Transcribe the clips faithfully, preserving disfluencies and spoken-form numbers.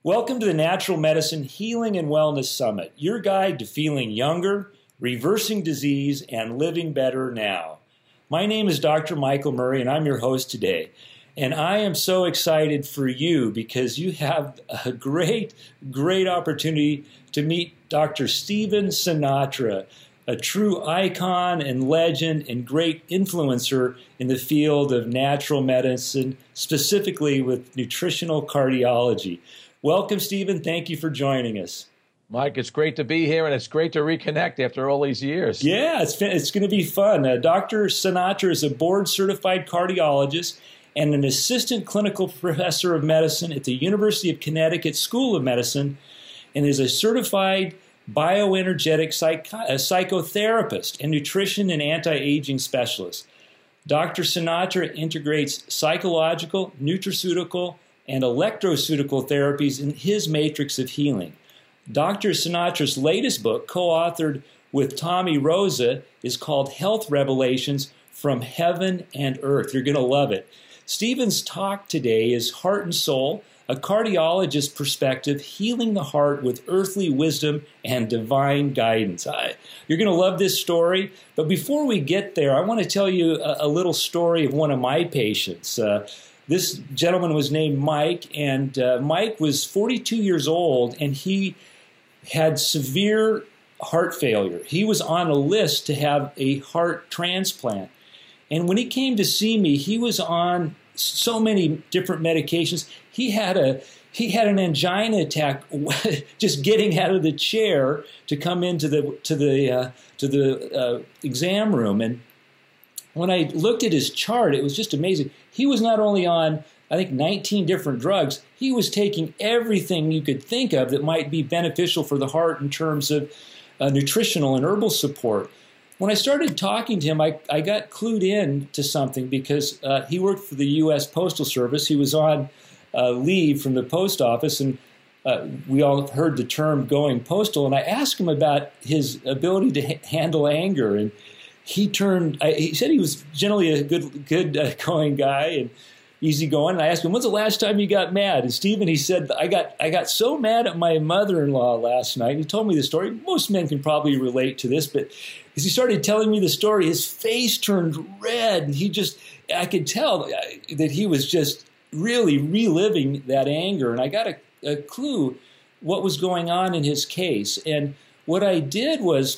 Welcome to the Natural Medicine Healing and Wellness Summit, your guide to feeling younger, reversing disease, and living better now. My name is Doctor Michael Murray, and I'm your host today. And I am so excited for you because you have a great, great opportunity to meet Doctor Stephen Sinatra, a true icon and legend and great influencer in the field of natural medicine, specifically with nutritional cardiology. Welcome, Stephen. Thank you for joining us. Mike, it's great to be here, and it's great to reconnect after all these years. Yeah, it's, it's going to be fun. Uh, Doctor Sinatra is a board-certified cardiologist and an assistant clinical professor of medicine at the University of Connecticut School of Medicine, and is a certified bioenergetic psych- uh, psychotherapist and nutrition and anti-aging specialist. Doctor Sinatra integrates psychological, nutraceutical, and electroceutical therapies in his matrix of healing. Doctor Sinatra's latest book, co-authored with Tommy Rosa, is called Health Revelations from Heaven and Earth. You're going to love it. Stephen's talk today is Heart and Soul, a cardiologist's perspective, healing the heart with earthly wisdom and divine guidance. I, you're going to love this story. But before we get there, I want to tell you a, a little story of one of my patients. Uh, This gentleman was named Mike, and uh, Mike was forty-two years old, and he had severe heart failure. He was on a list to have a heart transplant. And when he came to see me, he was on so many different medications. He had a he had an angina attack just getting out of the chair to come into the to the uh, to the uh, exam room. And when I looked at his chart, it was just amazing. He was not only on, I think, nineteen different drugs, he was taking everything you could think of that might be beneficial for the heart in terms of uh, nutritional and herbal support. When I started talking to him, I, I got clued in to something because uh, he worked for the U S Postal Service. He was on uh, leave from the post office, and uh, we all heard the term going postal. And I asked him about his ability to ha- handle anger, and He turned. I, he said he was generally a good, good uh, going guy and easygoing. And I asked him, "When's the last time you got mad?" And Stephen, he said, "I got, I got so mad at my mother-in-law last night." He told me the story. Most men can probably relate to this, but as he started telling me the story, his face turned red, and he just, I could tell that he was just really reliving that anger. And I got a, a clue what was going on in his case. And what I did was,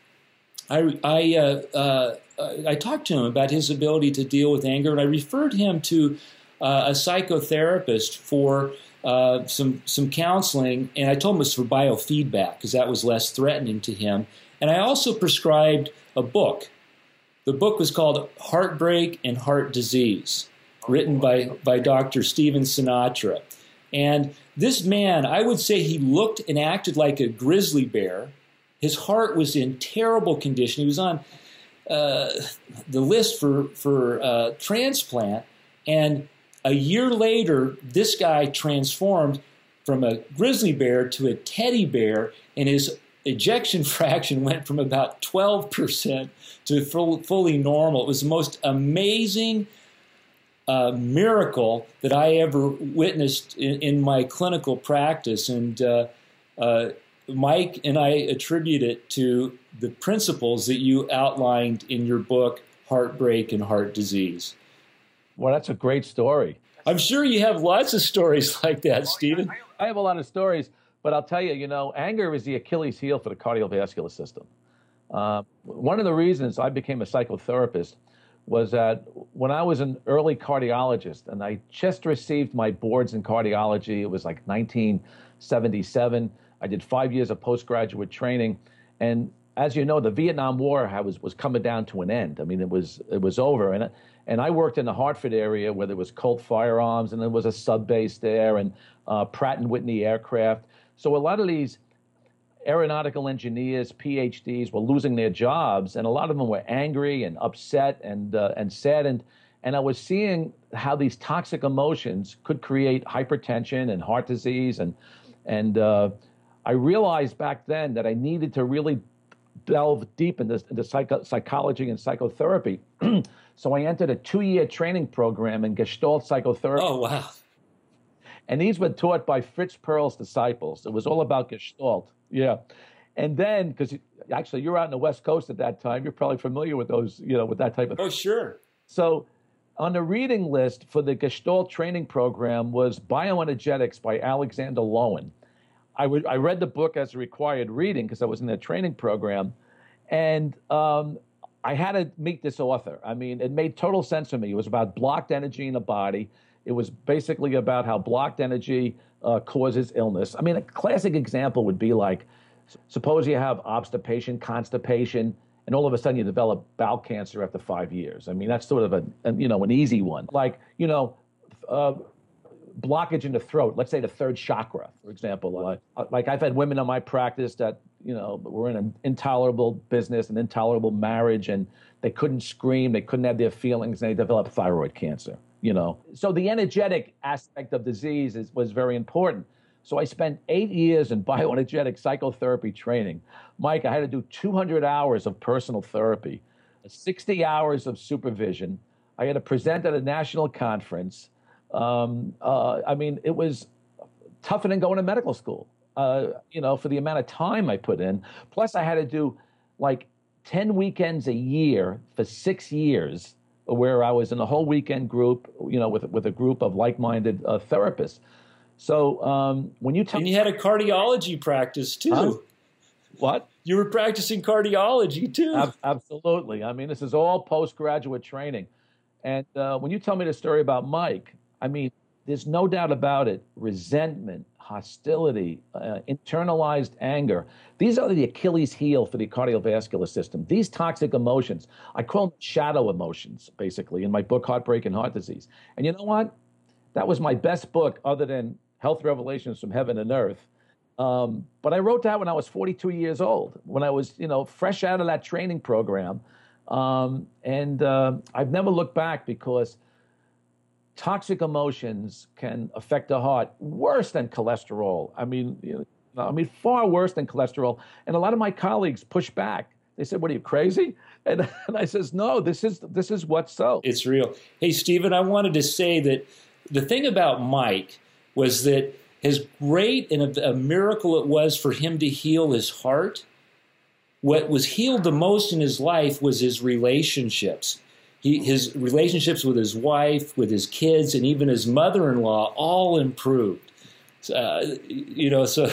I I, uh, uh, I talked to him about his ability to deal with anger, and I referred him to uh, a psychotherapist for uh, some some counseling, and I told him it was for biofeedback because that was less threatening to him. And I also prescribed a book. The book was called Heartbreak and Heart Disease, written by, by Doctor Stephen Sinatra. And this man, I would say he looked and acted like a grizzly bear. His heart was in terrible condition. He was on uh, the list for, for uh, transplant. And a year later, this guy transformed from a grizzly bear to a teddy bear, and his ejection fraction went from about twelve percent to full, fully normal. It was the most amazing uh, miracle that I ever witnessed in, in my clinical practice. And uh, uh, Mike and I attribute it to the principles that you outlined in your book, Heartbreak and Heart Disease. Well, that's a great story. I'm sure you have lots of stories like that, Stephen. I have a lot of stories, but I'll tell you, you know, anger is the Achilles heel for the cardiovascular system. Uh, one of the reasons I became a psychotherapist was that when I was an early cardiologist and I just received my boards in cardiology, it was like nineteen seventy-seven. I did five years of postgraduate training. And as you know, the Vietnam War was, was coming down to an end. I mean, it was it was over. And, and I worked in the Hartford area where there was Colt Firearms, and there was a sub base there, and uh, Pratt and Whitney aircraft. So a lot of these aeronautical engineers, P H Ds, were losing their jobs, and a lot of them were angry and upset and uh, and saddened. And I was seeing how these toxic emotions could create hypertension and heart disease. And and uh, I realized back then that I needed to really delve deep into, into psycho- psychology and psychotherapy. So I entered a two-year training program in Gestalt psychotherapy. Oh, wow. And these were taught by Fritz Perls' disciples. It was all about Gestalt. Yeah. And then, because actually you're out on the West Coast at that time, you're probably familiar with those, you know, with that type of thing. Oh, sure. So on the reading list for the Gestalt training program was Bioenergetics by Alexander Lowen. I, would, I read the book as a required reading because I was in the training program. And um, I had to meet this author. I mean, it made total sense to me. It was about blocked energy in the body. It was basically about how blocked energy uh, causes illness. I mean, a classic example would be like, suppose you have obstipation, constipation, and all of a sudden you develop bowel cancer after five years. I mean, that's sort of a, a you know, an easy one. Like, you know, uh, blockage in the throat, let's say the third chakra, for example. Like, like I've had women in my practice that, you know, were in an intolerable business, an intolerable marriage, and they couldn't scream, they couldn't have their feelings, and they developed thyroid cancer, you know. So the energetic aspect of disease is, was very important. So I spent eight years in bioenergetic psychotherapy training. Mike, I had to do two hundred hours of personal therapy, sixty hours of supervision. I had to present at a national conference. Um, uh, I mean, it was tougher than going to medical school, uh, you know, for the amount of time I put in. Plus, I had to do like ten weekends a year for six years where I was in a whole weekend group, you know, with, with a group of like-minded uh, therapists. So um, when you tell And you had a cardiology practice, too. Huh? What? You were practicing cardiology, too. Ab- absolutely. I mean, this is all postgraduate training. And uh, when you tell me the story about Mike, I mean, there's no doubt about it. Resentment, hostility, uh, internalized anger. These are the Achilles heel for the cardiovascular system. These toxic emotions, I call them shadow emotions, basically, in my book, Heartbreak and Heart Disease. And you know what? That was my best book other than Health Revelations from Heaven and Earth. Um, but I wrote that when I was forty-two years old, when I was, you know, fresh out of that training program. Um, and uh, I've never looked back because toxic emotions can affect the heart worse than cholesterol. I mean, you know, I mean, far worse than cholesterol. And a lot of my colleagues push back. They said, "What are you, crazy?" And, and I says, "No, this is this is what's so." It's real. Hey, Stephen, I wanted to say that the thing about Mike was that as great and a, a miracle it was for him to heal his heart, what was healed the most in his life was his relationships. He, his relationships with his wife, with his kids, and even his mother-in-law all improved. Uh, you know, so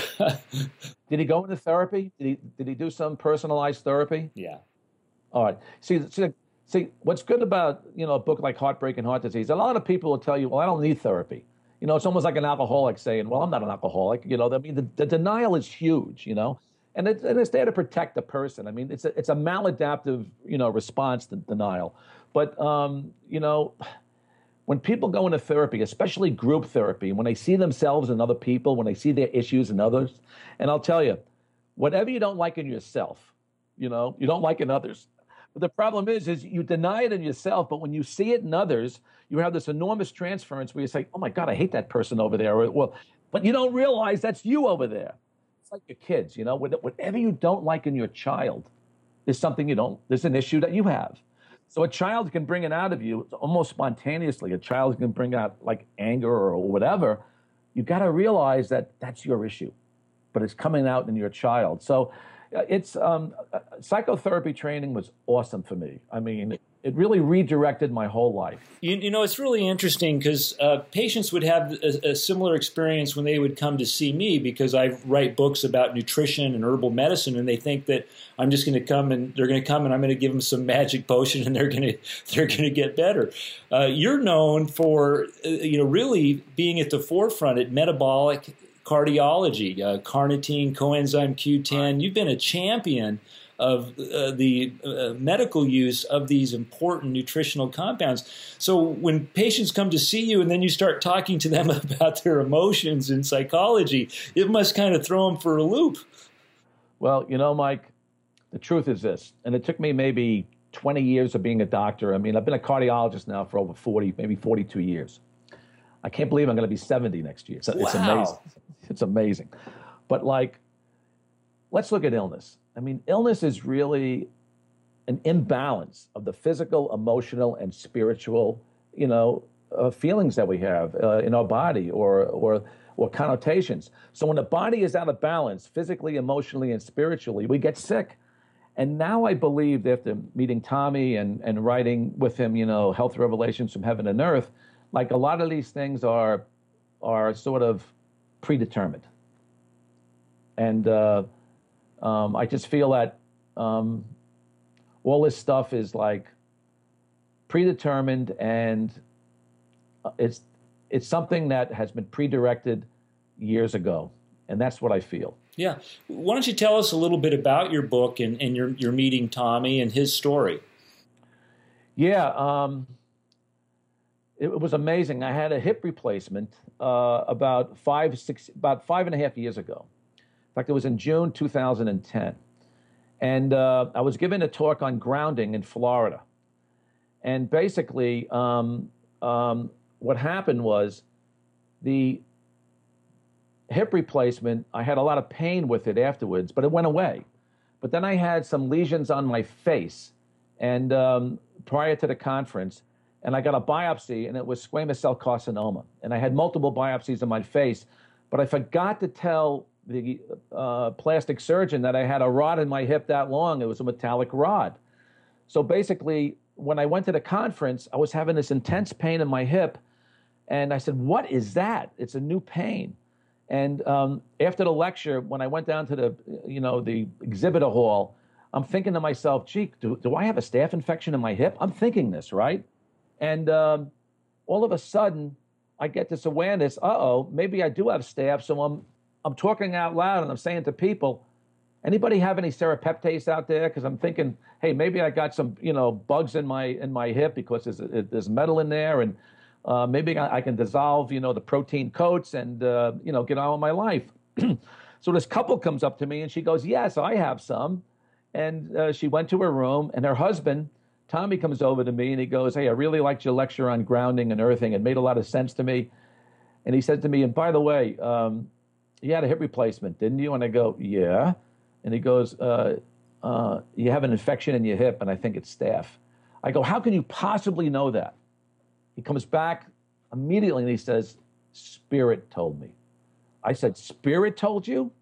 did he go into therapy? Did he did he do some personalized therapy? Yeah. All right. See, see, see, what's good about, you know, a book like Heartbreak and Heart Disease, a lot of people will tell you, well, I don't need therapy. You know, it's almost like an alcoholic saying, well, I'm not an alcoholic. You know, I mean, the, the denial is huge, you know, and, it, and it's there to protect the person. I mean, it's a, it's a maladaptive, you know, response to denial. But, um, you know, when people go into therapy, especially group therapy, when they see themselves in other people, when they see their issues in others, and I'll tell you, whatever you don't like in yourself, you know, you don't like in others. But the problem is, is you deny it in yourself, but when you see it in others, you have this enormous transference where you say, oh my God, I hate that person over there. Or, well, but you don't realize that's you over there. It's like your kids, you know, whatever you don't like in your child is something you don't, there's an issue that you have. So a child can bring it out of you almost spontaneously. A child can bring out like anger or whatever. You got to realize that that's your issue, but it's coming out in your child. So it's um, psychotherapy training was awesome for me. I mean, it really redirected my whole life. You, you know, it's really interesting because uh, patients would have a, a similar experience when they would come to see me because I write books about nutrition and herbal medicine, and they think that I'm just going to come and they're going to come and I'm going to give them some magic potion and they're going to they're going to get better. Uh, you're known for uh, you know really being at the forefront at metabolic cardiology, uh, carnitine, coenzyme Q ten. You've been a champion of uh, the uh, medical use of these important nutritional compounds. So when patients come to see you and then you start talking to them about their emotions and psychology, it must kind of throw them for a loop. Well, you know, Mike, the truth is this, and it took me maybe twenty years of being a doctor. I mean, I've been a cardiologist now for over forty, maybe forty-two years. I can't believe I'm going to be seventy next year. It's, wow. it's amazing. It's amazing. But like, let's look at illness. I mean, illness is really an imbalance of the physical, emotional, and spiritual, you know, uh, feelings that we have uh, in our body or, or, or connotations. So when the body is out of balance, physically, emotionally, and spiritually, we get sick. And now I believe, after meeting Tommy and, and writing with him, you know, Health Revelations from Heaven and Earth, like a lot of these things are, are sort of predetermined. And uh, um, I just feel that um, all this stuff is like predetermined, and it's it's something that has been pre-directed years ago, and that's what I feel. Yeah. Why don't you tell us a little bit about your book and, and your, your meeting Tommy and his story? Yeah, um, it, it was amazing. I had a hip replacement uh, about five, six, about five and a half years ago. In fact, it was in June two thousand ten. And uh, I was given a talk on grounding in Florida. And basically, um, um, what happened was the hip replacement, I had a lot of pain with it afterwards, but it went away. But then I had some lesions on my face, and um, prior to the conference, and I got a biopsy, and it was squamous cell carcinoma. And I had multiple biopsies on my face, but I forgot to tell the uh, plastic surgeon that I had a rod in my hip that long. It was a metallic rod. So basically, when I went to the conference, I was having this intense pain in my hip, and I said, "What is that?" It's a new pain. And um, after the lecture, when I went down to the, you know, the exhibitor hall, I'm thinking to myself, "Gee, do, do I have a staph infection in my hip?" I'm thinking this, right? And um, all of a sudden, I get this awareness. Uh-oh, maybe I do have staph. So I'm I'm talking out loud, and I'm saying to people, "Anybody have any serrapeptase out there?" Because I'm thinking, hey, maybe I got some, you know, bugs in my in my hip because there's, there's metal in there, and uh, maybe I, I can dissolve, you know, the protein coats and, uh, you know, get on with my life. So this couple comes up to me, and she goes, "Yes, I have some." And uh, she went to her room, and her husband, Tommy, comes over to me, and he goes, "Hey, I really liked your lecture on grounding and earthing. It made a lot of sense to me." And he said to me, "And by the way, um, you had a hip replacement, didn't you?" And I go, "Yeah." And he goes, uh, uh, "You have an infection in your hip, and I think it's staph." I go, "How can you possibly know that?" He comes back immediately, and he says, "Spirit told me." I said, "Spirit told you?"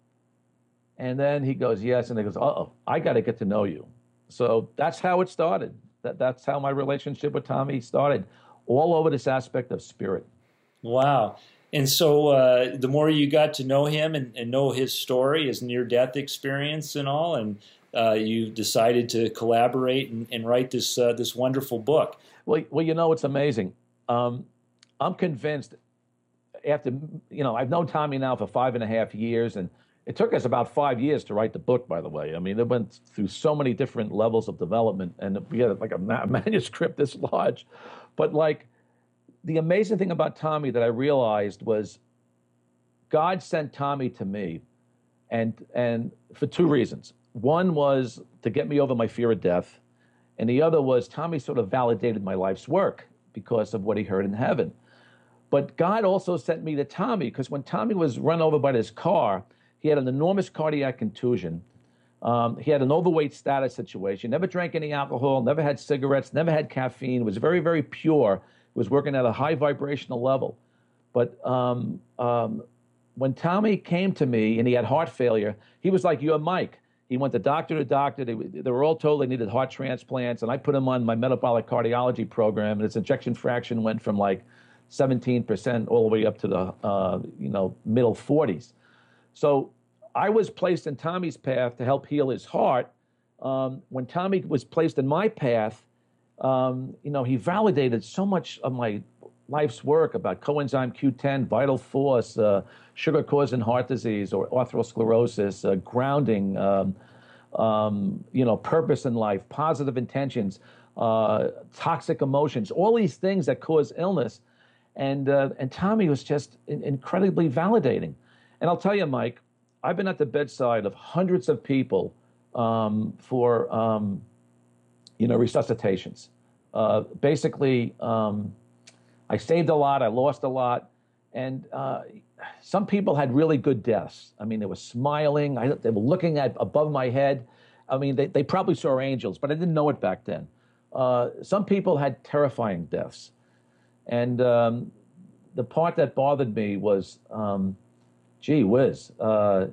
And then he goes, "Yes." And he goes, "Uh-oh, I got to get to know you." So that's how it started. That, that's how my relationship with Tommy started, all over this aspect of spirit. Wow. And so uh, the more you got to know him and, and know his story, his near-death experience and all, and uh, you decided to collaborate and, and write this uh, this wonderful book. Well, well, you know, it's amazing. Um, I'm convinced after, you know, I've known Tommy now for five and a half years, and it took us about five years to write the book, by the way. I mean, it went through so many different levels of development, and we had like a manuscript this large. But like, the amazing thing about Tommy that I realized was God sent Tommy to me, and and for two reasons. One was to get me over my fear of death, and the other was Tommy sort of validated my life's work because of what he heard in heaven. But God also sent me to Tommy, because when Tommy was run over by this car, he had an enormous cardiac contusion. Um, he had an overweight status situation, never drank any alcohol, never had cigarettes, never had caffeine, was very, very pure, was working at a high vibrational level. But um, um, when Tommy came to me and he had heart failure, he was like, "You're Mike." He went to doctor to doctor. They, they were all told they needed heart transplants, and I put him on my metabolic cardiology program, and his ejection fraction went from like seventeen percent all the way up to the uh, you know middle forties. So I was placed in Tommy's path to help heal his heart. Um, when Tommy was placed in my path, um, you know, he validated so much of my life's work about coenzyme Q ten, vital force, uh, sugar causing heart disease or atherosclerosis, uh, grounding, um, um, you know, purpose in life, positive intentions, uh, toxic emotions, all these things that cause illness. And uh, and Tommy was just in- incredibly validating. And I'll tell you, Mike, I've been at the bedside of hundreds of people um, for, um, you know, resuscitations. Uh, basically, um, I saved a lot, I lost a lot, and uh, some people had really good deaths. I mean, they were smiling, I, they were looking at above my head. I mean, they, they probably saw angels, but I didn't know it back then. Uh, some people had terrifying deaths. And um, the part that bothered me was, um, gee whiz, uh,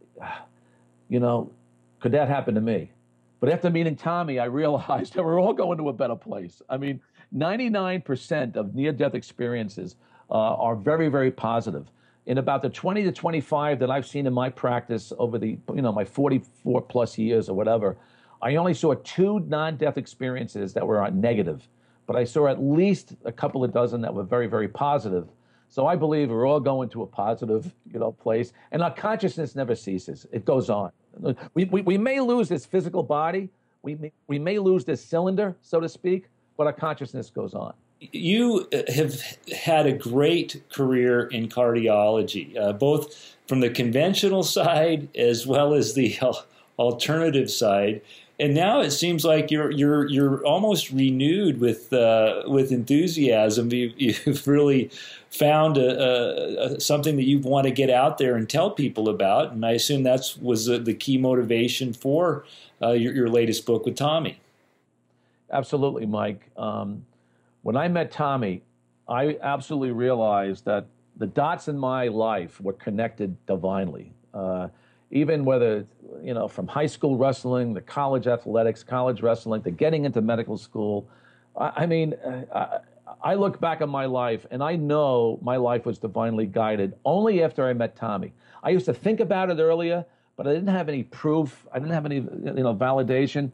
you know, could that happen to me? But after meeting Tommy, I realized that we're all going to a better place. I mean, ninety-nine percent of near-death experiences uh, are very, very positive. In about the twenty to twenty-five that I've seen in my practice over the, you know, my forty-four plus years or whatever, I only saw two non-death experiences that were negative, but I saw at least a couple of dozen that were very, very positive. So I believe we're all going to a positive, you know, place, and our consciousness never ceases. It goes on. We, we, we may lose this physical body, we may, we may lose this cylinder, so to speak, but our consciousness goes on. You have had a great career in cardiology, uh, both from the conventional side as well as the alternative side. And now it seems like you're you're you're almost renewed with uh, with enthusiasm. You, you've really found a, a, a, something that you want to get out there and tell people about. And I assume that's was the, the key motivation for uh, your, your latest book with Tommy. Absolutely, Mike. Um, when I met Tommy, I absolutely realized that the dots in my life were connected divinely. Uh, even whether, you know, from high school wrestling, to college athletics, college wrestling, to getting into medical school. I, I mean, I, I look back on my life and I know my life was divinely guided only after I met Tommy. I used to think about it earlier, but I didn't have any proof. I didn't have any, you know, validation.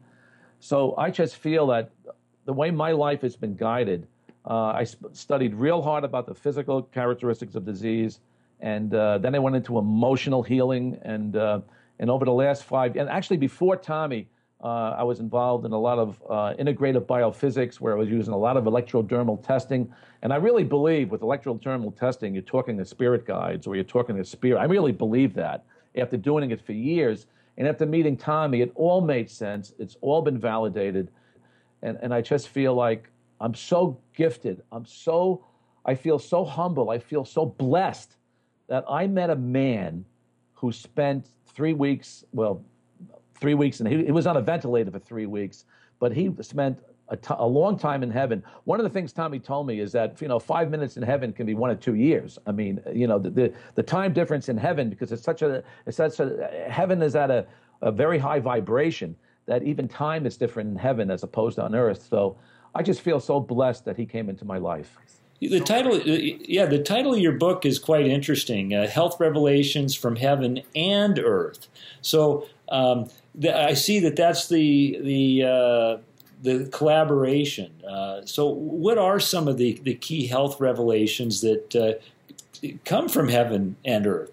So I just feel that the way my life has been guided, uh, I sp- studied real hard about the physical characteristics of disease. And uh, then I went into emotional healing, and uh, and over the last five, and actually before Tommy, uh, I was involved in a lot of uh, integrative biophysics, where I was using a lot of electrodermal testing. And I really believe with electrodermal testing, you're talking to spirit guides, or you're talking to spirit. I really believe that after doing it for years, and after meeting Tommy, it all made sense. It's all been validated, and and I just feel like I'm so gifted. I'm so, I feel so humble. I feel so blessed that I met a man who spent three weeks, well, three weeks, and he, he was on a ventilator for three weeks, but he spent a, t- a long time in heaven. One of the things Tommy told me is that, you know, five minutes in heaven can be one or two years. I mean, you know, the the, the time difference in heaven, because it's such a, it's such a, heaven is at a, a very high vibration, that even time is different in heaven as opposed to on earth. So I just feel so blessed that he came into my life. The title, yeah, the title of your book is quite interesting. Uh, Health Revelations from Heaven and Earth. So um, the, I see that that's the the uh, the collaboration. Uh, so what are some of the, the key health revelations that uh, come from heaven and earth?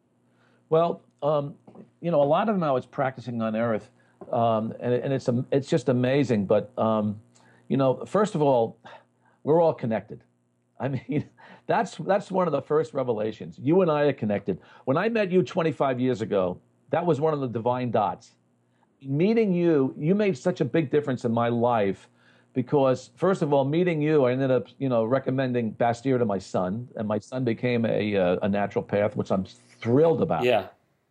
Well, um, you know, a lot of them I was practicing on Earth, um, and, and it's it's just amazing. But um, you know, first of all, we're all connected. I mean, that's that's one of the first revelations. You and I are connected. When I met you twenty-five years ago, that was one of the divine dots. Meeting you, you made such a big difference in my life because, first of all, meeting you, I ended up, you know, recommending Bastyr to my son, and my son became a uh, a naturopath, which I'm thrilled about. Yeah.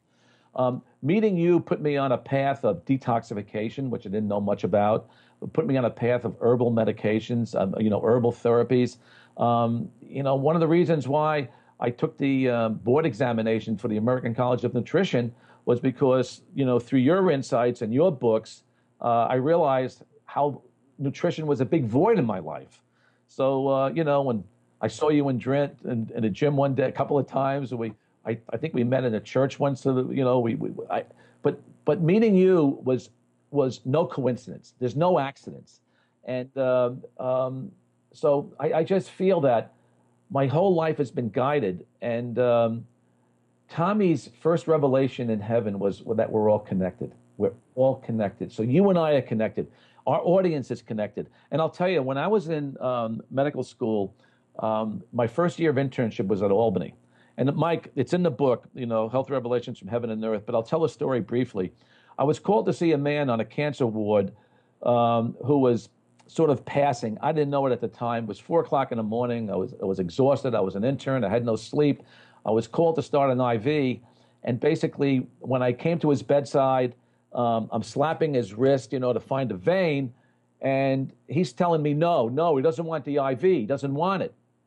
Um, meeting you put me on a path of detoxification, which I didn't know much about. It put me on a path of herbal medications, um, you know, herbal therapies. Um, you know, one of the reasons why I took the uh, board examination for the American College of Nutrition was because, you know, through your insights and your books, uh, I realized how nutrition was a big void in my life. So, uh, you know, when I saw you in Drent in, in a gym one day, a couple of times, we, I, I think we met in a church once. So that, you know, we, we I, but but meeting you was was no coincidence. There's no accidents, and uh, um, so I, I just feel that my whole life has been guided. And um, Tommy's first revelation in heaven was that we're all connected. We're all connected. So you and I are connected. Our audience is connected. And I'll tell you, when I was in um, medical school, um, my first year of internship was at Albany. And Mike, it's in the book, you know, Health Revelations from Heaven and Earth, but I'll tell a story briefly. I was called to see a man on a cancer ward um, who was sort of passing. I didn't know it at the time. It was four o'clock in the morning. I was I was exhausted. I was an intern. I had no sleep. I was called to start an I V. And basically, when I came to his bedside, um, I'm slapping his wrist, you know, to find a vein. And he's telling me, no, no, he doesn't want the I V. He doesn't want it.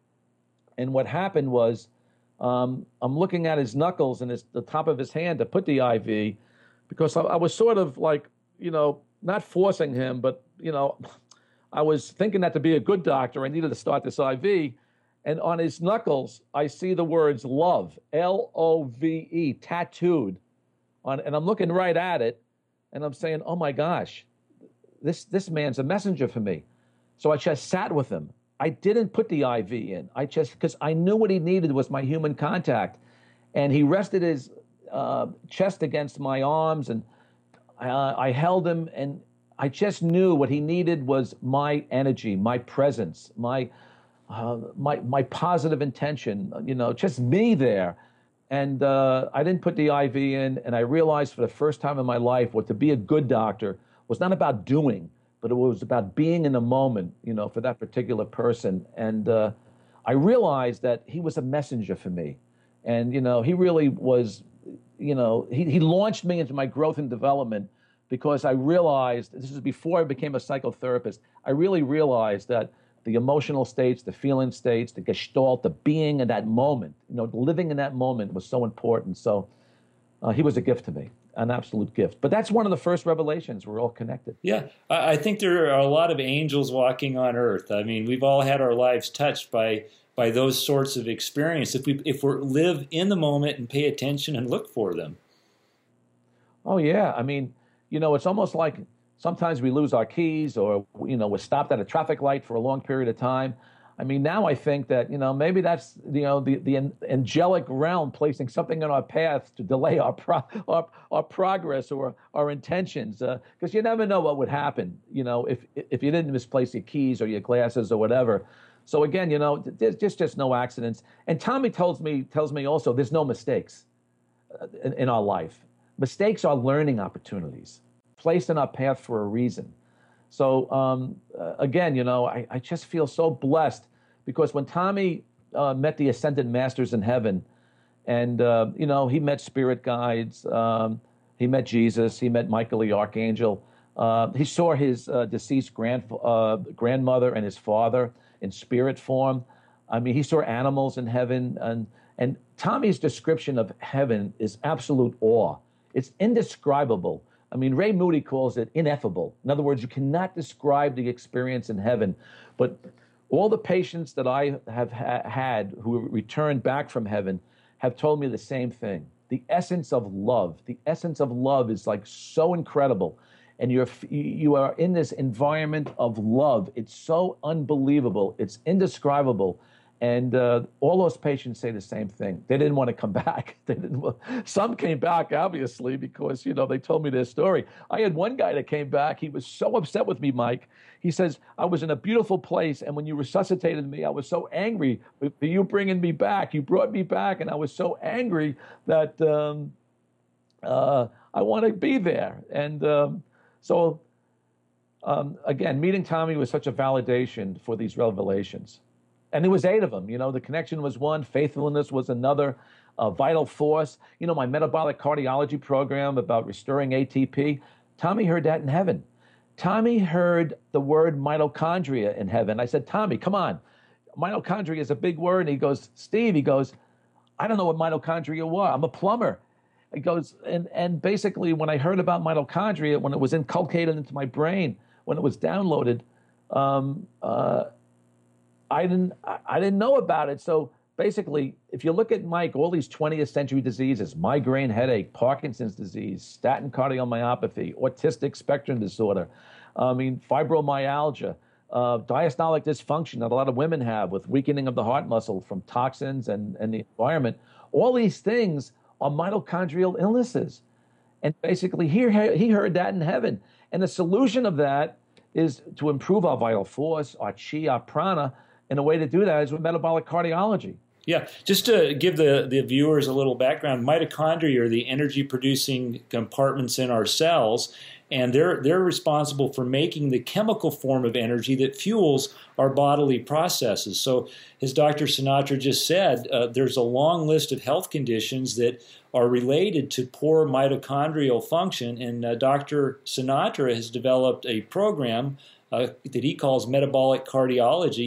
And what happened was, um, I'm looking at his knuckles and his, the top of his hand to put the I V, because I, I was sort of like, you know, not forcing him, but, you know, I was thinking that to be a good doctor, I needed to start this I V. And on his knuckles, I see the words love, L O V E, tattooed. On, and I'm looking right at it, and I'm saying, oh my gosh, this, this man's a messenger for me. So I just sat with him. I didn't put the I V in. I just, because I knew what he needed was my human contact. And he rested his uh, chest against my arms, and uh, I held him, and I just knew what he needed was my energy, my presence, my, uh, my, my positive intention, you know, just me there. And uh, I didn't put the I V in, and I realized for the first time in my life what to be a good doctor was not about doing, but it was about being in the moment, you know, for that particular person. And uh, I realized that he was a messenger for me. And, you know, he really was, you know, he, he launched me into my growth and development, because I realized, this is before I became a psychotherapist, I really realized that the emotional states, the feeling states, the gestalt, the being in that moment, you know, living in that moment was so important. So uh, he was a gift to me, an absolute gift. But that's one of the first revelations. We're all connected. Yeah, I think there are a lot of angels walking on earth. I mean, we've all had our lives touched by by those sorts of experience if we if we live in the moment and pay attention and look for them. Oh, yeah. I mean, you know, it's almost like sometimes we lose our keys, or, you know, we're stopped at a traffic light for a long period of time. I mean, now I think that, you know, maybe that's, you know, the, the angelic realm placing something in our path to delay our pro- our, our progress or our intentions. Because uh, you never know what would happen, you know, if if you didn't misplace your keys or your glasses or whatever. So again, you know, there's just, just no accidents. And Tommy tells me tells me also there's no mistakes in, in our life. Mistakes are learning opportunities placed in our path for a reason. So um, uh, again, you know, I, I just feel so blessed, because when Tommy uh, met the Ascended Masters in heaven, and, uh, you know, he met spirit guides, um, he met Jesus, he met Michael the Archangel, uh, he saw his uh, deceased grand, uh, grandmother and his father in spirit form. I mean, he saw animals in heaven, and, and Tommy's description of heaven is absolute awe. It's indescribable. I mean, Ray Moody calls it ineffable. In other words, you cannot describe the experience in heaven. But all the patients that I have ha- had who returned back from heaven have told me the same thing. The essence of love, the essence of love is like so incredible. And you're, you are in this environment of love. It's so unbelievable. It's indescribable. And uh, all those patients say the same thing. They didn't want to come back. They didn't. Some came back, obviously, because, you know, they told me their story. I had one guy that came back. He was so upset with me, Mike. He says, I was in a beautiful place, and when you resuscitated me, I was so angry for you bringing me back. You brought me back, and I was so angry that um, uh, I want to be there. And um, so, um, again, meeting Tommy was such a validation for these revelations. And there was eight of them. You know, the connection was one, faithfulness was another, uh, vital force. You know, my metabolic cardiology program about restoring A T P, Tommy heard that in heaven. Tommy heard the word mitochondria in heaven. I said, Tommy, come on. Mitochondria is a big word. And he goes, Steve, he goes, I don't know what mitochondria were. I'm a plumber. He goes, and, and basically when I heard about mitochondria, when it was inculcated into my brain, when it was downloaded, um, uh, I didn't I didn't know about it. So basically, if you look at Mike, all these twentieth century diseases, migraine headache, Parkinson's disease, statin cardiomyopathy, autistic spectrum disorder, I mean, fibromyalgia, uh, diastolic dysfunction that a lot of women have with weakening of the heart muscle from toxins and, and the environment, all these things are mitochondrial illnesses. And basically, he, he heard that in heaven. And the solution of that is to improve our vital force, our chi, our prana. And a way to do that is with metabolic cardiology. Yeah, just to give the, the viewers a little background, mitochondria are the energy-producing compartments in our cells, and they're they're responsible for making the chemical form of energy that fuels our bodily processes. So, as Doctor Sinatra just said, uh, there's a long list of health conditions that are related to poor mitochondrial function, and uh, Doctor Sinatra has developed a program uh, that he calls metabolic cardiology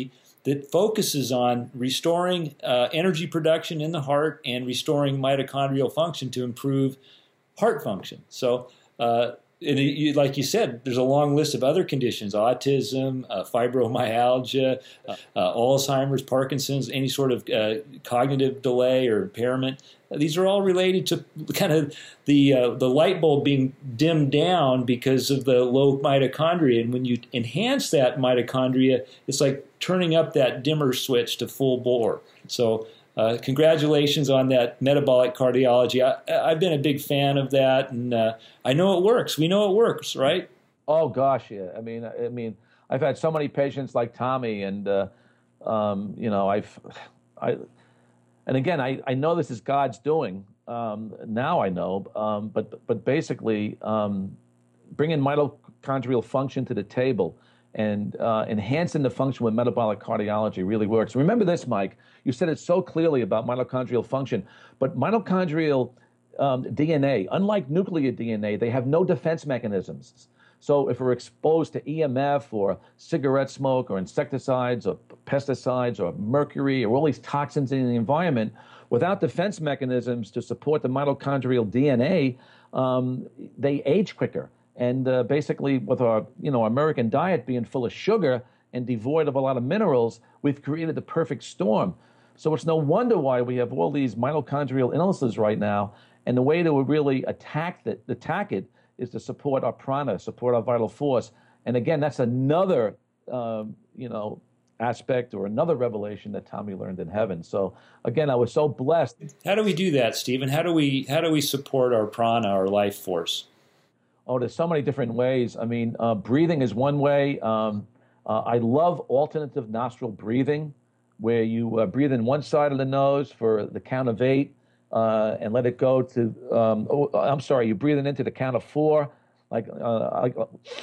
that focuses on restoring uh, energy production in the heart and restoring mitochondrial function to improve heart function. So, uh, and you, like you said, there's a long list of other conditions: autism, uh, fibromyalgia, uh, uh, Alzheimer's, Parkinson's, any sort of uh, cognitive delay or impairment. These are all related to kind of the uh, the light bulb being dimmed down because of the low mitochondria. And when you enhance that mitochondria, it's like turning up that dimmer switch to full bore. So uh, congratulations on that metabolic cardiology. I, I've been a big fan of that, and uh, I know it works. We know it works, right? Oh gosh, yeah. I mean, I mean, I've had so many patients like Tommy, and uh, um, you know, I've, I. And again, I, I know this is God's doing. Um, now I know, um, but but basically, um, bringing mitochondrial function to the table and uh, enhancing the function with metabolic cardiology really works. Remember this, Mike. You said it so clearly about mitochondrial function, but mitochondrial um, D N A, unlike nuclear D N A, they have no defense mechanisms. So if we're exposed to E M F or cigarette smoke or insecticides or pesticides or mercury or all these toxins in the environment, without defense mechanisms to support the mitochondrial D N A, um, they age quicker. And uh, basically, with our you know American diet being full of sugar and devoid of a lot of minerals, we've created the perfect storm. So it's no wonder why we have all these mitochondrial illnesses right now. And the way to really attack, the, attack it is to support our prana, support our vital force. And again, that's another, um, you know, aspect or another revelation that Tommy learned in heaven. So again, I was so blessed. How do we do that, Stephen? How do we how do we support our prana, our life force? Oh, there's so many different ways. I mean, uh, breathing is one way. Um, uh, I love alternative nostril breathing, where you uh, breathe in one side of the nose for the count of eight. Uh, and let it go to, um, oh, I'm sorry, you're breathing into the count of four, like, uh, like,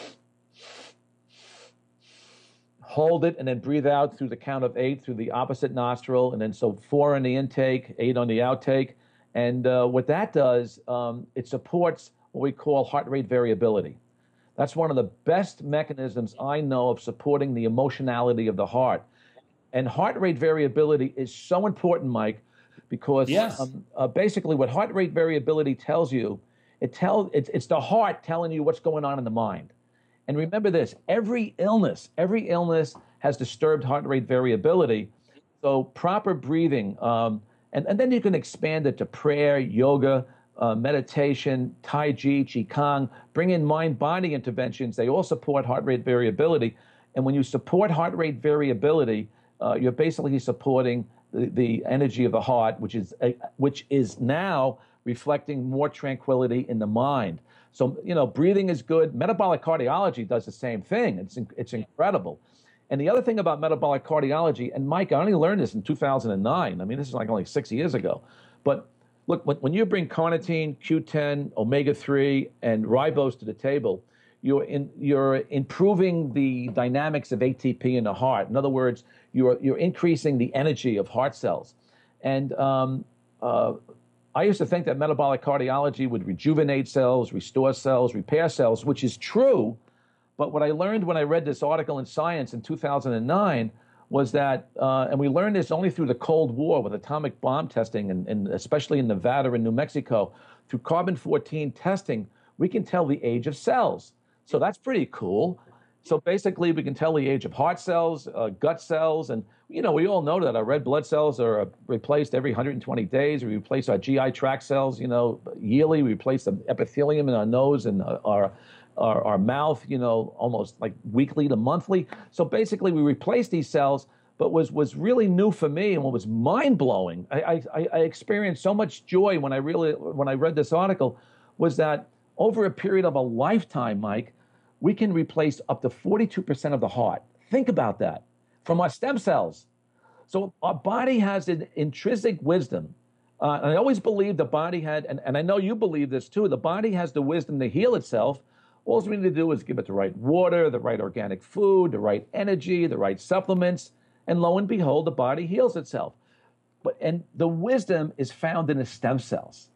hold it and then breathe out through the count of eight through the opposite nostril. And then so four on the intake, eight on the outtake. And uh, what that does, um, it supports what we call heart rate variability. That's one of the best mechanisms I know of supporting the emotionality of the heart. And heart rate variability is so important, Mike, because yes. um, uh, basically what heart rate variability tells you, it tells it's, it's the heart telling you what's going on in the mind. And remember this, every illness, every illness has disturbed heart rate variability. So proper breathing, um, and, and then you can expand it to prayer, yoga, uh, meditation, Tai Chi, Qigong, bring in mind-body interventions. They all support heart rate variability. And when you support heart rate variability, uh, you're basically supporting The, the energy of the heart, which is uh, which is now reflecting more tranquility in the mind. So, you know, breathing is good. Metabolic cardiology does the same thing. It's it's incredible. And the other thing about metabolic cardiology, and Mike, I only learned this in two thousand nine. I mean, this is like only six years ago. But look, when, when you bring carnitine, Q ten, omega three, and ribose to the table, you're in, you're improving the dynamics of A T P in the heart. In other words, you're you're increasing the energy of heart cells. And um, uh, I used to think that metabolic cardiology would rejuvenate cells, restore cells, repair cells, which is true. But what I learned when I read this article in Science in two thousand nine was that, uh, and we learned this only through the Cold War with atomic bomb testing, and, and especially in Nevada and New Mexico, through carbon fourteen testing, we can tell the age of cells. So that's pretty cool. So basically, we can tell the age of heart cells, uh, gut cells, and you know we all know that our red blood cells are uh, replaced every one hundred twenty days. We replace our G I tract cells, you know, yearly. We replace the epithelium in our nose and uh, our, our our mouth, you know, almost like weekly to monthly. So basically, we replace these cells. But was was really new for me, and what was mind blowing, I, I I experienced so much joy when I really when I read this article, was that over a period of a lifetime, Mike, we can replace up to forty-two percent of the heart. Think about that, from our stem cells. So our body has an intrinsic wisdom. Uh, and I always believed the body had, and, and I know you believe this too, the body has the wisdom to heal itself. All we need to do is give it the right water, the right organic food, the right energy, the right supplements, and lo and behold, the body heals itself. But and the wisdom is found in the stem cells.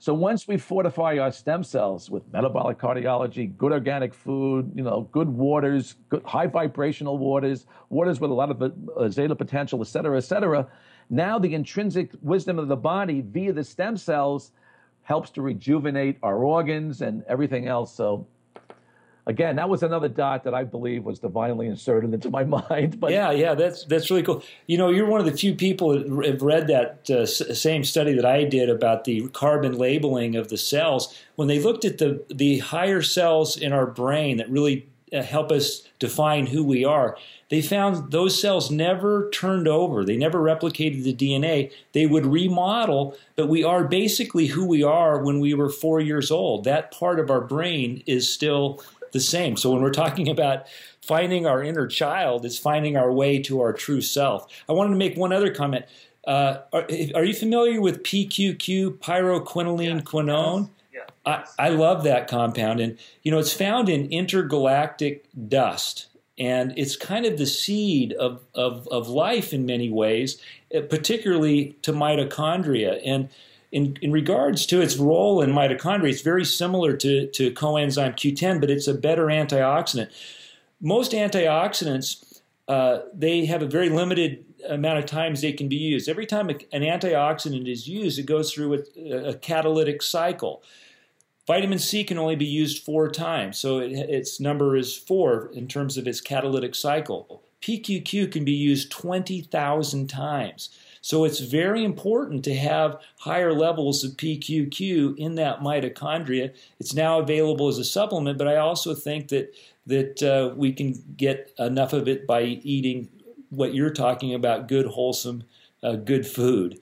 So once we fortify our stem cells with metabolic cardiology, good organic food, you know, good waters, good high vibrational waters, waters with a lot of uh, zeta potential, et cetera, et cetera, now the intrinsic wisdom of the body via the stem cells helps to rejuvenate our organs and everything else. So again, that was another dot that I believe was divinely inserted into my mind. But yeah, yeah, that's that's really cool. You know, you're one of the few people that have read that uh, same study that I did about the carbon labeling of the cells. When they looked at the the higher cells in our brain that really uh, help us define who we are, they found those cells never turned over. They never replicated the D N A. They would remodel, but we are basically who we are when we were four years old. That part of our brain is still the same. So when we're talking about finding our inner child, it's finding our way to our true self. I wanted to make one other comment. Uh, are, are you familiar with P Q Q, pyroquinoline quinone? Yeah. I, I love that compound. And, you know, it's found in intergalactic dust. And it's kind of the seed of, of, of life in many ways, particularly to mitochondria. And In, in regards to its role in mitochondria, it's very similar to, to coenzyme Q ten, but it's a better antioxidant. Most antioxidants, uh, they have a very limited amount of times they can be used. Every time a, an antioxidant is used, it goes through a, a catalytic cycle. Vitamin C can only be used four times, so it, its number is four in terms of its catalytic cycle. P Q Q can be used twenty thousand times. So it's very important to have higher levels of P Q Q in that mitochondria. It's now available as a supplement, but I also think that that uh, we can get enough of it by eating what you're talking about, good, wholesome, uh, good food.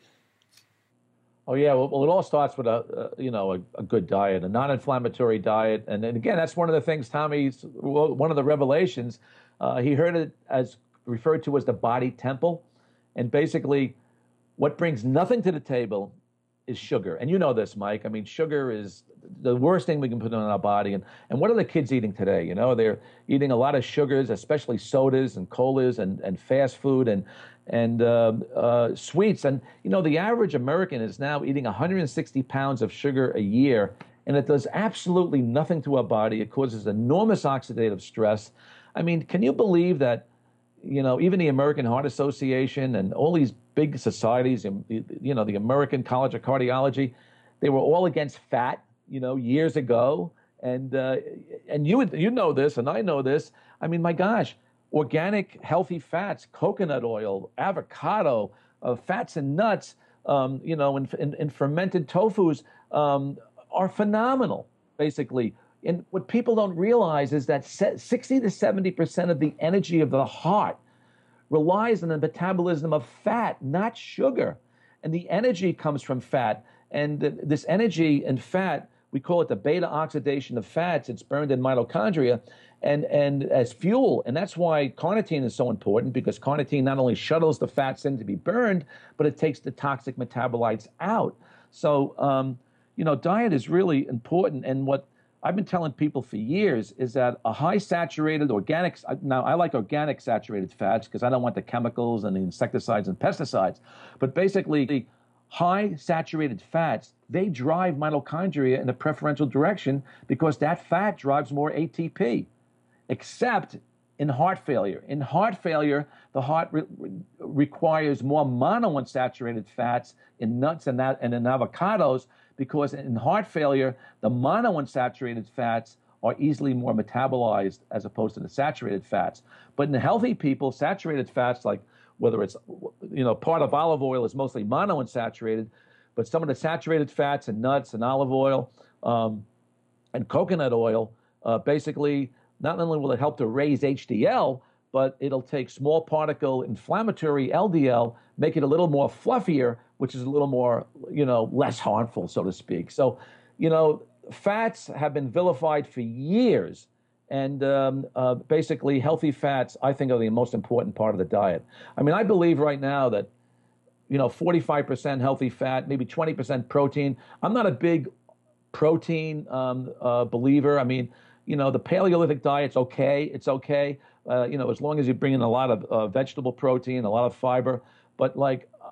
Oh yeah, well, well it all starts with a, uh, you know a, a good diet, a non-inflammatory diet, and, and again, that's one of the things Tommy's one of the revelations. Uh, he heard it as referred to as the body temple, and basically, what brings nothing to the table is sugar. And you know this, Mike. I mean, sugar is the worst thing we can put in our body. And, and what are the kids eating today? You know, they're eating a lot of sugars, especially sodas and colas and, and fast food and, and uh, uh, sweets. And, you know, the average American is now eating one hundred sixty pounds of sugar a year, and it does absolutely nothing to our body. It causes enormous oxidative stress. I mean, can you believe that, you know, even the American Heart Association and all these big societies, you know, the American College of Cardiology, they were all against fat, you know, years ago. And uh, and you you know this, and I know this. I mean, my gosh, organic, healthy fats, coconut oil, avocado, uh, fats and nuts, um, you know, and, and, and fermented tofus um, are phenomenal, basically. And what people don't realize is that sixty to seventy percent of the energy of the heart relies on the metabolism of fat, not sugar. And the energy comes from fat. And this energy and fat, we call it the beta oxidation of fats. It's burned in mitochondria and, and as fuel. And that's why carnitine is so important, because carnitine not only shuttles the fats in to be burned, but it takes the toxic metabolites out. So, um, you know, diet is really important. And what I've been telling people for years is that a high saturated organic, now I like organic saturated fats because I don't want the chemicals and the insecticides and pesticides, but basically the high saturated fats, they drive mitochondria in a preferential direction because that fat drives more A T P, except in heart failure. In heart failure, the heart re requires more monounsaturated fats in nuts and, that, and in avocados, because in heart failure, the monounsaturated fats are easily more metabolized as opposed to the saturated fats. But in healthy people, saturated fats, like whether it's, you know, part of olive oil is mostly monounsaturated, but some of the saturated fats in nuts and olive oil um, and coconut oil, uh, basically, not only will it help to raise H D L, but it'll take small particle inflammatory L D L, make it a little more fluffier, which is a little more, you know, less harmful, so to speak. So, you know, fats have been vilified for years. And um, uh, basically, healthy fats, I think, are the most important part of the diet. I mean, I believe right now that, you know, forty-five percent healthy fat, maybe twenty percent protein. I'm not a big protein um, uh, believer. I mean, you know, the Paleolithic diet's okay. It's okay, uh, you know, as long as you bring in a lot of uh, vegetable protein, a lot of fiber. But, like,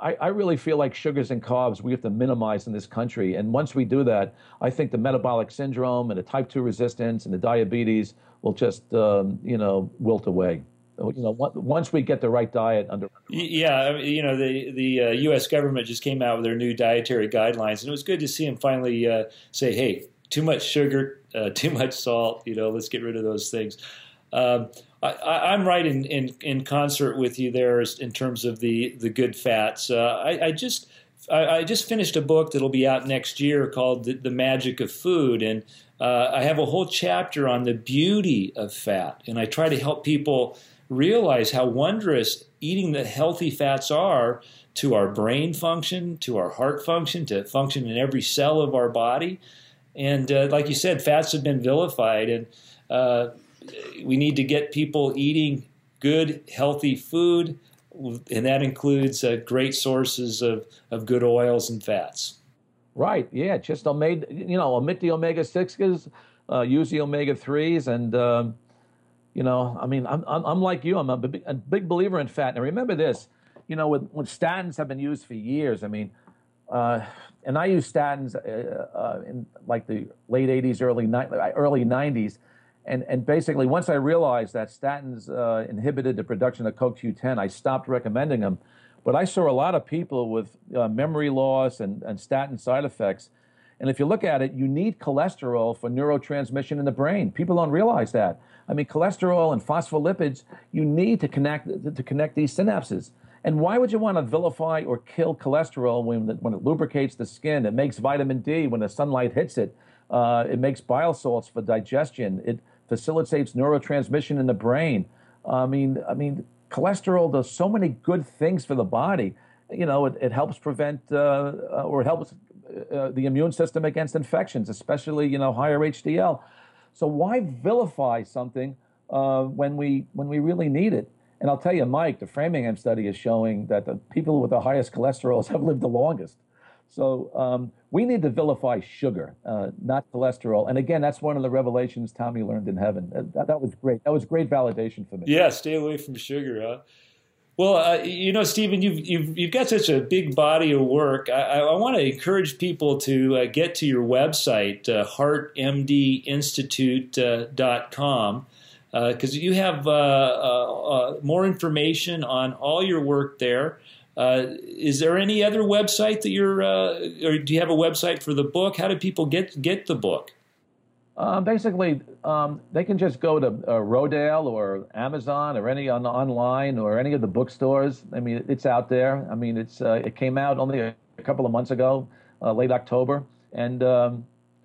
I, I really feel like sugars and carbs we have to minimize in this country. And once we do that, I think the metabolic syndrome and the type two resistance and the diabetes will just, um, you know, wilt away. You know, once we get the right diet under. Yeah, you know, the the uh, U S government just came out with their new dietary guidelines, and it was good to see them finally uh, say, "Hey, too much sugar, uh, too much salt. You know, let's get rid of those things." Um, I, I'm right in, in, in concert with you there in terms of the, the good fats. Uh, I, I just I, I just finished a book that'll be out next year called The, the Magic of Food, and uh, I have a whole chapter on the beauty of fat, and I try to help people realize how wondrous eating the healthy fats are to our brain function, to our heart function, to function in every cell of our body. And uh, like you said, fats have been vilified, and uh, we need to get people eating good, healthy food, and that includes uh, great sources of, of good oils and fats. Right, yeah, just omit, you know, omit the omega sixes, uh, use the omega threes, and um, you know, I mean, I'm, I'm, I'm like you. I'm a big, a big believer in fat. And remember this, you know, when, when statins have been used for years, I mean, uh, and I used statins uh, uh, in like the late eighties, early, early nineties. And, and basically, once I realized that statins uh, inhibited the production of C O Q ten, I stopped recommending them. But I saw a lot of people with uh, memory loss and, and statin side effects. And if you look at it, you need cholesterol for neurotransmission in the brain. People don't realize that. I mean, cholesterol and phospholipids, you need to connect to connect these synapses. And why would you want to vilify or kill cholesterol when, when it lubricates the skin? It makes vitamin D when the sunlight hits it. Uh, it makes bile salts for digestion. It facilitates neurotransmission in the brain. I mean, I mean, cholesterol does so many good things for the body. You know, it, it helps prevent uh, or it helps uh, the immune system against infections, especially, you know, higher H D L. So why vilify something uh, when we when we really need it? And I'll tell you, Mike, the Framingham study is showing that the people with the highest cholesterols have lived the longest. So um, we need to vilify sugar, uh, not cholesterol. And again, that's one of the revelations Tommy learned in heaven. That, that was great. That was great validation for me. Yeah, stay away from sugar, huh? Well, uh, you know, Stephen, you've, you've you've got such a big body of work. I, I want to encourage people to uh, get to your website, uh, heart m d institute dot com, because uh, you have uh, uh, uh, more information on all your work there. Uh, is there any other website that you're, uh, or do you have a website for the book? How do people get get the book? Uh, basically, um, they can just go to uh, Rodale or Amazon or any on online or any of the bookstores. I mean, it's out there. I mean, it's uh, it came out only a, a couple of months ago, uh, late October, and um,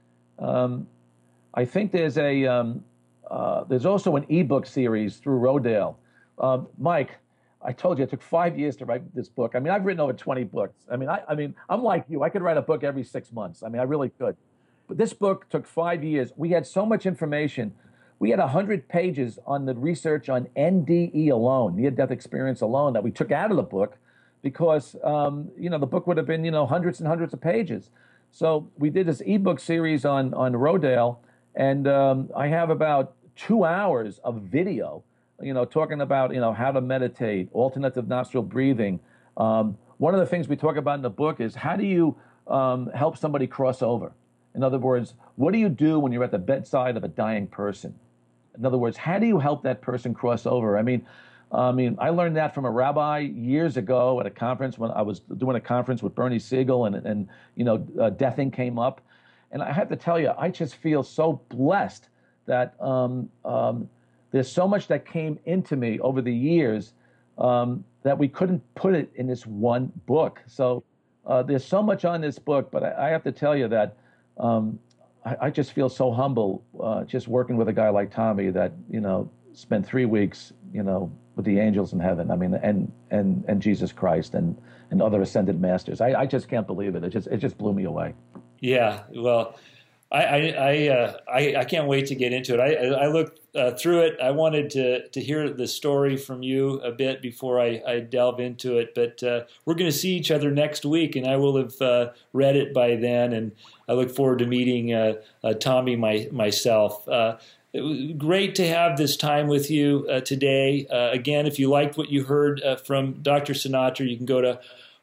um, I think there's a um, uh, there's also an ebook series through Rodale. Uh, Mike, I told you it took five years to write this book. I mean, I've written over twenty books. I mean, I, I mean, I'm like you. I could write a book every six months. I mean, I really could. But this book took five years. We had so much information. We had one hundred pages on the research on N D E alone, near-death experience alone, that we took out of the book because, um, you know, the book would have been, you know, hundreds and hundreds of pages. So we did this ebook series on, on Rodale, and um, I have about two hours of video, you know, talking about, you know, how to meditate, alternative nostril breathing. Um, one of the things we talk about in the book is how do you um, help somebody cross over? In other words, what do you do when you're at the bedside of a dying person? In other words, how do you help that person cross over? I mean, I mean, I learned that from a rabbi years ago at a conference when I was doing a conference with Bernie Siegel, and and you know, uh, deathing came up, and I have to tell you, I just feel so blessed that um, um, there's so much that came into me over the years um, that we couldn't put it in this one book. So uh, there's so much on this book, but I, I have to tell you that. Um, I, I just feel so humble uh, just working with a guy like Tommy that, you know, spent three weeks, you know, with the angels in heaven. I mean, and and and Jesus Christ and, and other ascended masters. I, I just can't believe it. It just it just blew me away. Yeah, well, I I I, uh, I, I can't wait to get into it. I I looked uh, through it. I wanted to to hear the story from you a bit before I, I delve into it. But uh, we're going to see each other next week, and I will have uh, read it by then. And I look forward to meeting uh, uh, Tommy my, myself. Uh, it was great to have this time with you uh, today. Uh, again, if you liked what you heard uh, from Doctor Sinatra, you can go to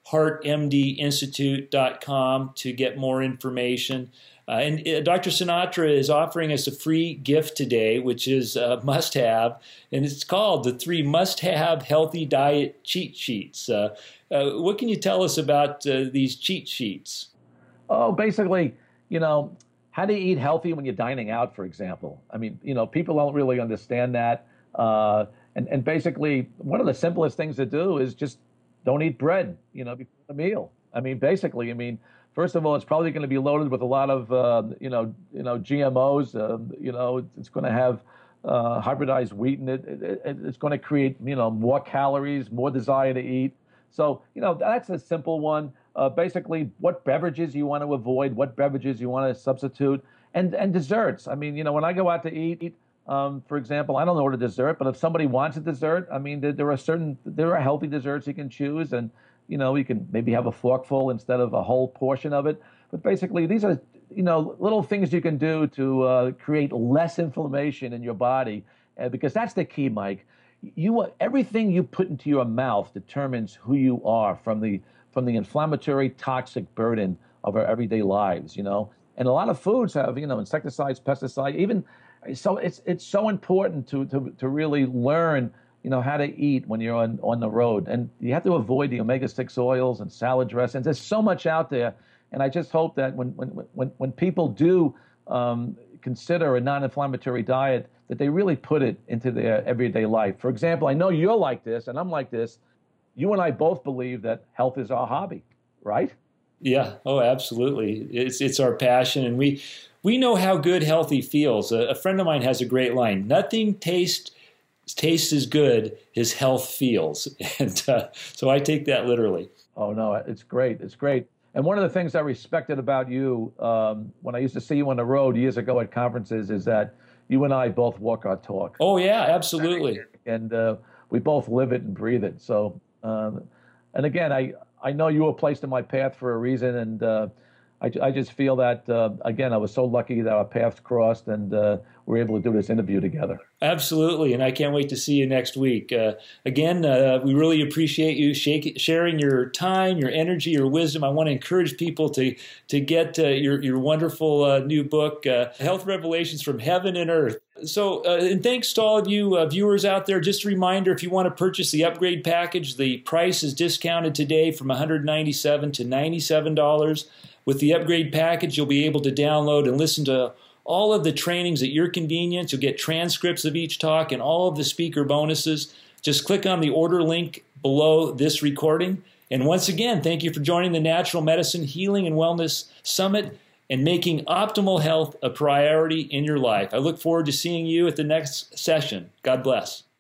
heart m d institute dot com to get more information. Uh, and uh, Doctor Sinatra is offering us a free gift today, which is a must-have, and it's called the three must-have healthy diet cheat sheets. Uh, uh, what can you tell us about uh, these cheat sheets? Oh, basically, you know, how do you eat healthy when you're dining out, for example? I mean, you know, people don't really understand that. Uh, and, and basically, one of the simplest things to do is just don't eat bread, you know, before the meal. I mean, basically, I mean, first of all, it's probably going to be loaded with a lot of, uh, you know, you know, G M Os. Uh, you know, it's going to have uh, hybridized wheat in it. It, it. It's going to create, you know, more calories, more desire to eat. So, you know, that's a simple one. Uh, basically, what beverages you want to avoid, what beverages you want to substitute, and and desserts. I mean, you know, when I go out to eat, um, for example, I don't order dessert, but if somebody wants a dessert, I mean, there, there are certain, there are healthy desserts you can choose, and you know, you can maybe have a forkful instead of a whole portion of it. But basically, these are, you know, little things you can do to uh, create less inflammation in your body, uh, because that's the key, Mike. You everything you put into your mouth determines who you are from the from the inflammatory, toxic burden of our everyday lives, you know. And a lot of foods have, you know, insecticides, pesticides, even so. It's it's so important to to to really learn, you know, how to eat when you're on, on the road. And you have to avoid the omega six oils and salad dressings. There's so much out there. And I just hope that when when when, when people do um, consider a non-inflammatory diet, that they really put it into their everyday life. For example, I know you're like this and I'm like this. You and I both believe that health is our hobby, right? Yeah. Oh, absolutely. It's it's our passion, and we we know how good healthy feels. A, a friend of mine has a great line: "Nothing tastes tastes as good as health feels," and uh, so I take that literally. Oh no, it's great. It's great. And one of the things I respected about you um, when I used to see you on the road years ago at conferences is that you and I both walk our talk. Oh yeah, absolutely. And uh, we both live it and breathe it. So. Um, and again, I, I know you were placed in my path for a reason, and uh, I, I just feel that, uh, again, I was so lucky that our paths crossed and uh, we were able to do this interview together. Absolutely, and I can't wait to see you next week. Uh, again, uh, we really appreciate you shake, sharing your time, your energy, your wisdom. I want to encourage people to to get uh, your, your wonderful uh, new book, uh, Health Revelations from Heaven and Earth. So, uh, and thanks to all of you uh, viewers out there. Just a reminder, if you want to purchase the upgrade package, the price is discounted today from one hundred ninety-seven dollars to ninety-seven dollars. With the upgrade package, you'll be able to download and listen to all of the trainings at your convenience. You'll get transcripts of each talk and all of the speaker bonuses. Just click on the order link below this recording. And once again, thank you for joining the Natural Medicine Healing and Wellness Summit and making optimal health a priority in your life. I look forward to seeing you at the next session. God bless.